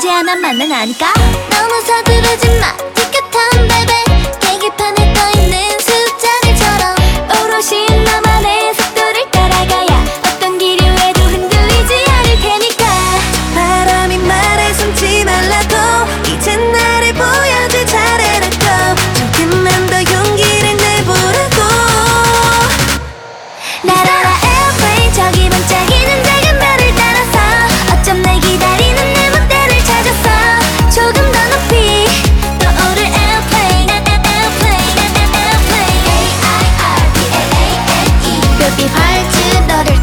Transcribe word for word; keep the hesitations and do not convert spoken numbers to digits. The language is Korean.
쉽지 않아 만난 아니까. 너무 서두르지 마 티켓한 베베 계기판에 떠있는 숫자들처럼 오롯이 나만의 속도를 따라가야 어떤 기류에도 흔들리지 않을 테니까. 바람이 말해 숨지 말라고 이젠 나를 보여줄 차례라고 조금만 더 용기를 내보라고. 날아라 airplane 저기 반짝이는 작은 별을 따라서 어쩜 날 기다리는 내 멋대를 찾았어. 조금 더 높이 떠오를 airplane airplane airplane A I R P L A N E 별빛 활주 너를